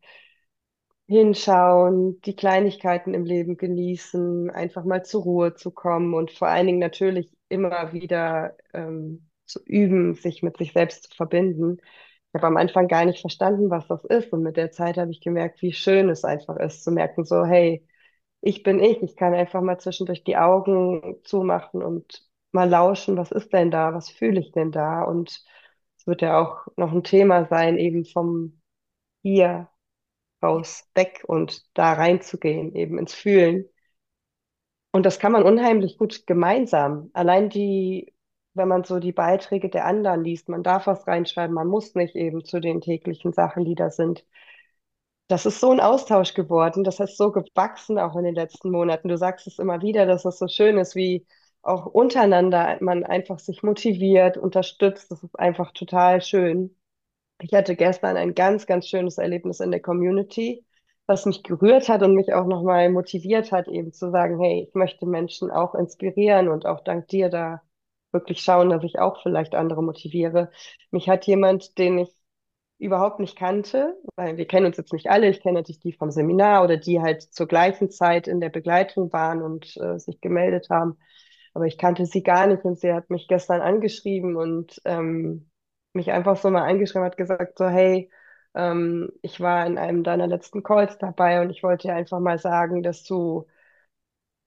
hinschauen, die Kleinigkeiten im Leben genießen, einfach mal zur Ruhe zu kommen und vor allen Dingen natürlich immer wieder zu üben, sich mit sich selbst zu verbinden. Ich habe am Anfang gar nicht verstanden, was das ist und mit der Zeit habe ich gemerkt, wie schön es einfach ist, zu merken, so, hey, ich bin ich, ich kann einfach mal zwischendurch die Augen zumachen und mal lauschen, was ist denn da, was fühle ich denn da, und es wird ja auch noch ein Thema sein, eben vom Hier raus, weg und da reinzugehen, eben ins Fühlen. Und das kann man unheimlich gut gemeinsam. Allein wenn man so die Beiträge der anderen liest, man darf was reinschreiben, man muss nicht eben zu den täglichen Sachen, die da sind. Das ist so ein Austausch geworden, das ist so gewachsen auch in den letzten Monaten. Du sagst es immer wieder, dass es so schön ist, wie auch untereinander man einfach sich motiviert, unterstützt. Das ist einfach total schön. Ich hatte gestern ein ganz, ganz schönes Erlebnis in der Community, was mich gerührt hat und mich auch nochmal motiviert hat, eben zu sagen, hey, ich möchte Menschen auch inspirieren und auch dank dir da wirklich schauen, dass ich auch vielleicht andere motiviere. Mich hat jemand, den ich überhaupt nicht kannte, weil wir kennen uns jetzt nicht alle, ich kenne natürlich die vom Seminar oder die halt zur gleichen Zeit in der Begleitung waren und sich gemeldet haben, aber ich kannte sie gar nicht und sie hat mich gestern angeschrieben und mich einfach so mal angeschrieben, hat gesagt so, hey, ich war in einem deiner letzten Calls dabei und ich wollte dir einfach mal sagen, dass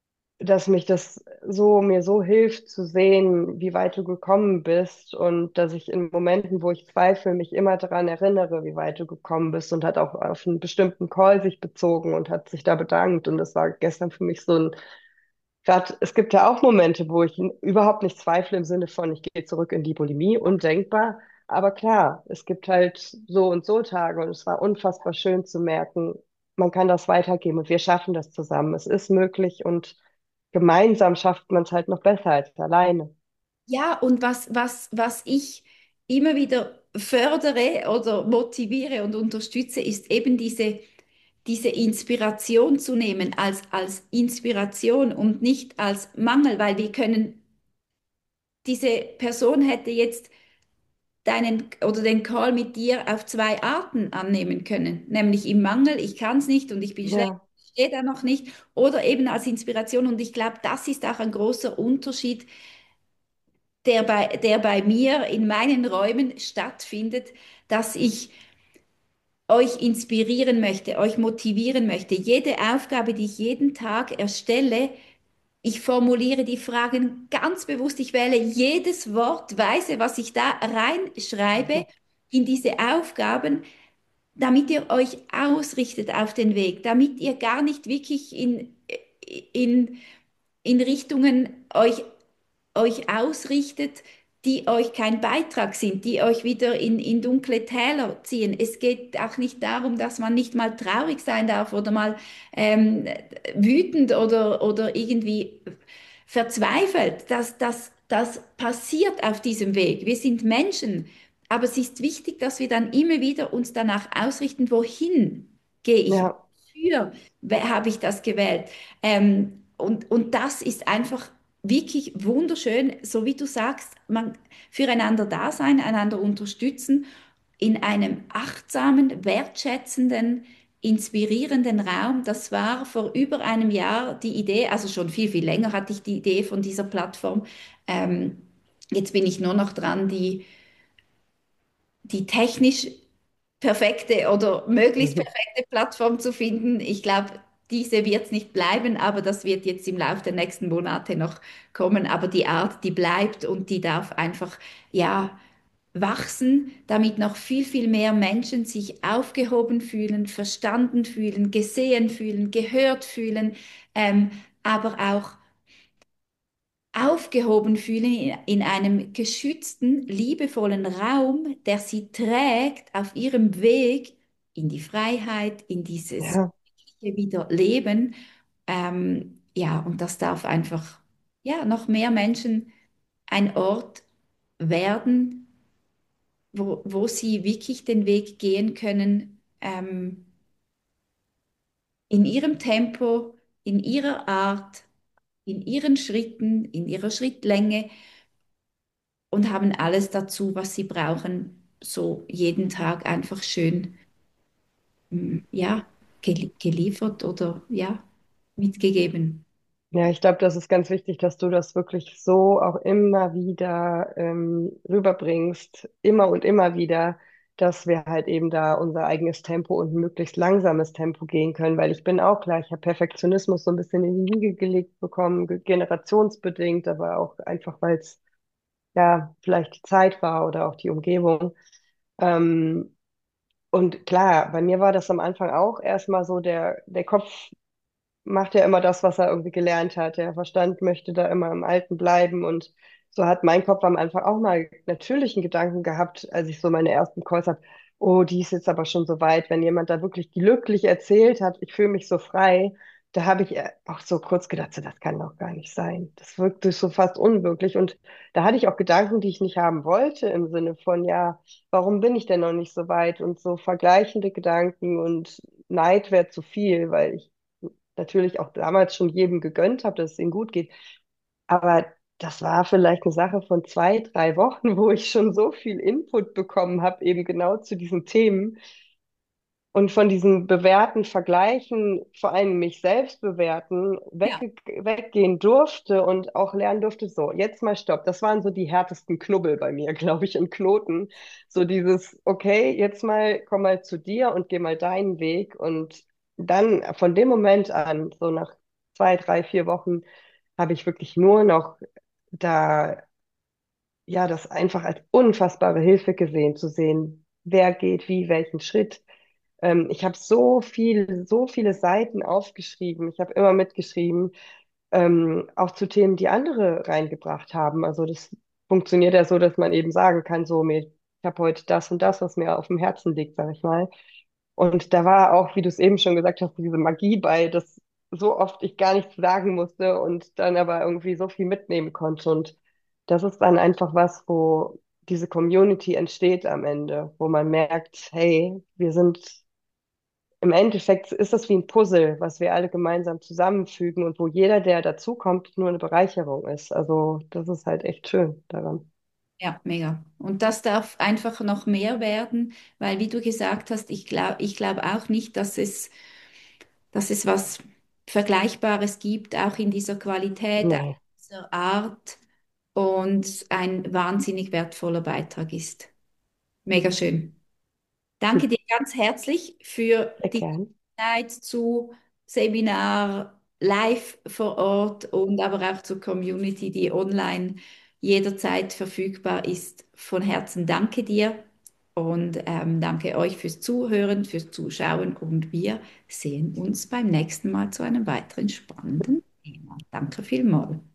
dass mich das so, mir so hilft zu sehen, wie weit du gekommen bist und dass ich in Momenten, wo ich zweifle, mich immer daran erinnere, wie weit du gekommen bist und hat auch auf einen bestimmten Call sich bezogen und hat sich da bedankt und das war gestern für mich so ein, gerade, es gibt ja auch Momente, wo ich überhaupt nicht zweifle im Sinne von, ich gehe zurück in die Bulimie, undenkbar, aber klar, es gibt halt so und so Tage und es war unfassbar schön zu merken, man kann das weitergeben und wir schaffen das zusammen. Es ist möglich und gemeinsam schafft man es halt noch besser als alleine. Ja, und was ich immer wieder fördere oder motiviere und unterstütze, ist eben diese Inspiration zu nehmen als Inspiration und nicht als Mangel, weil wir können, diese Person hätte jetzt deinen oder den Call mit dir auf zwei Arten annehmen können, nämlich im Mangel, ich kann es nicht und ich bin schlecht, Ja, ich stehe da noch nicht, oder eben als Inspiration. Und ich glaube, das ist auch ein großer Unterschied, der bei mir in meinen Räumen stattfindet, dass ich euch inspirieren möchte, euch motivieren möchte. Jede Aufgabe, die ich jeden Tag erstelle, ich formuliere die Fragen ganz bewusst. Ich wähle jedes Wort, weise, was ich da reinschreibe in diese Aufgaben, damit ihr euch ausrichtet auf den Weg, damit ihr gar nicht wirklich in, in Richtungen euch ausrichtet, die euch kein Beitrag sind, die euch wieder in dunkle Täler ziehen. Es geht auch nicht darum, dass man nicht mal traurig sein darf oder mal ähm, wütend oder irgendwie verzweifelt. Das passiert auf diesem Weg. Wir sind Menschen, aber es ist wichtig, dass wir dann immer wieder uns danach ausrichten, wohin gehe ich, ja, wofür habe ich das gewählt. Und das ist einfach wirklich wunderschön, so wie du sagst, man füreinander da sein, einander unterstützen, in einem achtsamen, wertschätzenden, inspirierenden Raum. Das war vor über einem Jahr die Idee, also schon viel, viel länger hatte ich die Idee von dieser Plattform. Ähm, Jetzt bin ich nur noch dran, die technisch perfekte oder möglichst perfekte Plattform zu finden. Ich glaube, diese wird es nicht bleiben, aber das wird jetzt im Laufe der nächsten Monate noch kommen. Aber die Art, die bleibt und die darf einfach, ja, wachsen, damit noch viel, viel mehr Menschen sich aufgehoben fühlen, verstanden fühlen, gesehen fühlen, gehört fühlen, aber auch aufgehoben fühlen in einem geschützten, liebevollen Raum, der sie trägt auf ihrem Weg in die Freiheit, in dieses ja. wirkliche Wiederleben. Ja, und das darf einfach, ja, noch mehr Menschen ein Ort werden, wo sie wirklich den Weg gehen können, in ihrem Tempo, in ihrer Art, in ihren Schritten, in ihrer Schrittlänge und haben alles dazu, was sie brauchen, so jeden Tag einfach schön, ja, geliefert oder ja, mitgegeben. Ja, ich glaube, das ist ganz wichtig, dass du das wirklich so auch immer wieder rüberbringst, immer und immer wieder, dass wir halt eben da unser eigenes Tempo und ein möglichst langsames Tempo gehen können, weil ich bin auch klar, ich habe Perfektionismus so ein bisschen in die Wiege gelegt bekommen, generationsbedingt, aber auch einfach, weil es ja vielleicht die Zeit war oder auch die Umgebung. Ähm, und klar, bei mir war das am Anfang auch erstmal so, der Kopf macht ja immer das, was er irgendwie gelernt hat. Der Verstand möchte da immer im Alten bleiben. Und so hat mein Kopf am Anfang auch mal natürlichen Gedanken gehabt, als ich so meine ersten Calls habe. Oh, die ist jetzt aber schon so weit, wenn jemand da wirklich glücklich erzählt hat, ich fühle mich so frei, da habe ich auch so kurz gedacht, so, das kann doch gar nicht sein. Das wirkte so fast unwirklich. Und da hatte ich auch Gedanken, die ich nicht haben wollte, im Sinne von, ja, warum bin ich denn noch nicht so weit? Und so vergleichende Gedanken und Neid wäre zu viel, weil ich natürlich auch damals schon jedem gegönnt habe, dass es ihm gut geht. Aber das war vielleicht eine Sache von 2, 3 Wochen, wo ich schon so viel Input bekommen habe, eben genau zu diesen Themen und von diesen Bewerten, Vergleichen, vor allem mich selbst bewerten, Ja. weggehen durfte und auch lernen durfte, so, jetzt mal Stopp. Das waren so die härtesten Knubbel bei mir, glaube ich, in Knoten. So dieses, okay, jetzt mal, komm mal zu dir und geh mal deinen Weg. Und dann von dem Moment an, so nach 2, 3, 4 Wochen, habe ich wirklich nur noch da, ja, das einfach als unfassbare Hilfe gesehen, zu sehen, wer geht wie, welchen Schritt. Ich habe so viele Seiten aufgeschrieben. Ich habe immer mitgeschrieben, auch zu Themen, die andere reingebracht haben. Also das funktioniert ja so, dass man eben sagen kann, so, ich habe heute das und das, was mir auf dem Herzen liegt, sag ich mal. Und da war auch, wie du es eben schon gesagt hast, diese Magie bei, dass so oft ich gar nichts sagen musste und dann aber irgendwie so viel mitnehmen konnte. Und das ist dann einfach was, wo diese Community entsteht am Ende, wo man merkt, hey, wir sind im Endeffekt ist das wie ein Puzzle, was wir alle gemeinsam zusammenfügen und wo jeder, der dazukommt, nur eine Bereicherung ist. Also das ist halt echt schön daran. Ja, mega. Und das darf einfach noch mehr werden, weil wie du gesagt hast, ich glaube auch nicht, dass es was Vergleichbares gibt, auch in dieser Qualität, auch Nee, in dieser Art und ein wahnsinnig wertvoller Beitrag ist. Mega schön. Danke dir ganz herzlich für sehr die gern. Zeit zu Seminar live vor Ort und aber auch zur Community, die online jederzeit verfügbar ist. Von Herzen danke dir und danke euch fürs Zuhören, fürs Zuschauen und wir sehen uns beim nächsten Mal zu einem weiteren spannenden Thema. Danke vielmals.